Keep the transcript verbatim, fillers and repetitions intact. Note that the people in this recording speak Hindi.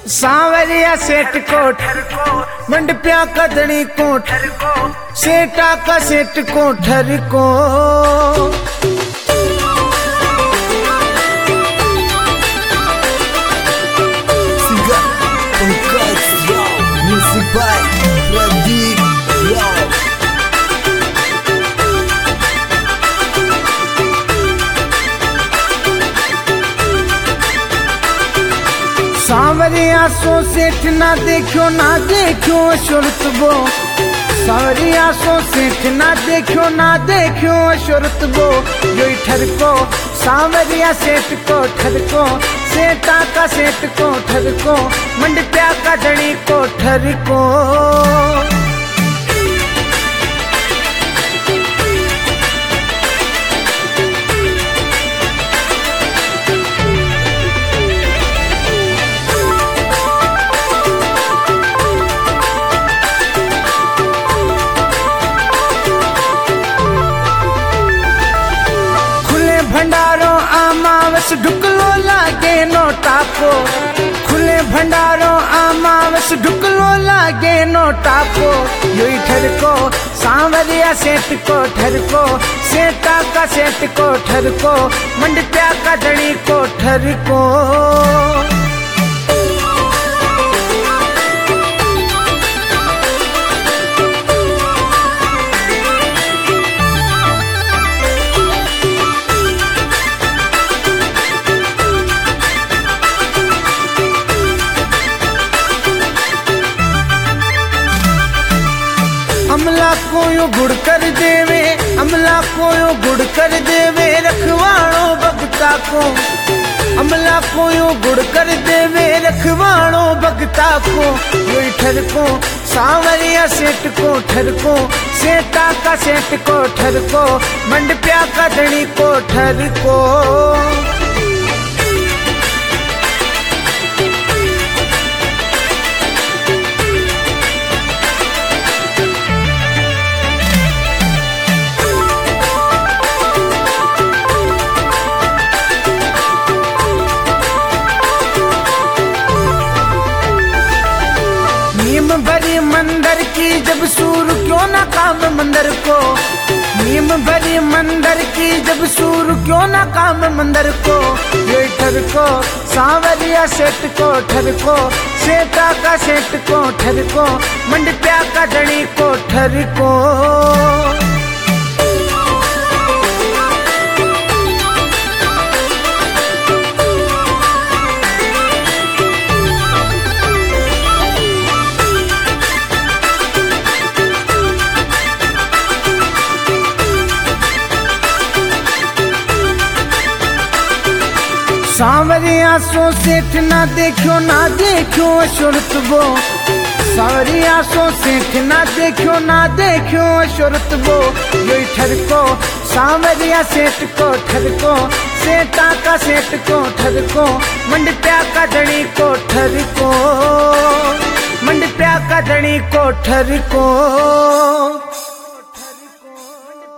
सांवरिया सेठ कोठ मंडपिया कदनी कोठ सेठा का सेठ कोठर को सांवरिया सो सेठ ना देखो ना देखो शुरत बो सांवरिया सो सेठ ना देखो ना देखो शुरत बो योई ठरको सांवरिया सेठ को ठरको सेठा का सेठ को ठरको मंडप्या का धनी को ठरको भंडारों आमावस ढुकलो लागे नोटा को खुले भंडारों आमावस ढुकलो लागे नोटा को योई ठरको सांवरिया सेठ को ठरको सेठा का सेठ को ठरको मंडप्या का धनी को ठरको अमला को यो गुड़ कर देवे अमला को यो गुड़ कर देवे रखवाणो भगता को अमला को यो गुड़ कर देवे रखवाणो भगता को योई ठरको सांवरिया सेठ को ठरको सेठा का सेठ को ठरको मंडप्या का धनी को ठरको नीम भरी मंदिर की जब सूर क्यों ना काम मंदिर को नीम भरी मंदिर की जब सूर क्यों ना काम मंदिर को ये ठरको सांवरिया सेठ को ठरको सेठा का सेठ को ठरको मंडप्या का धनी को ठरको सांवरिया सो सेठ ना देखो ना देखो शुरत बो सांवरिया सो सेठ ना देखो ना देखो शुरत बो योई ठरको सांवरिया सेठ को ठरको सेठा का सेठ को ठरको मंडप्या का धनी को ठरको मंडप्या का धनी को ठरको।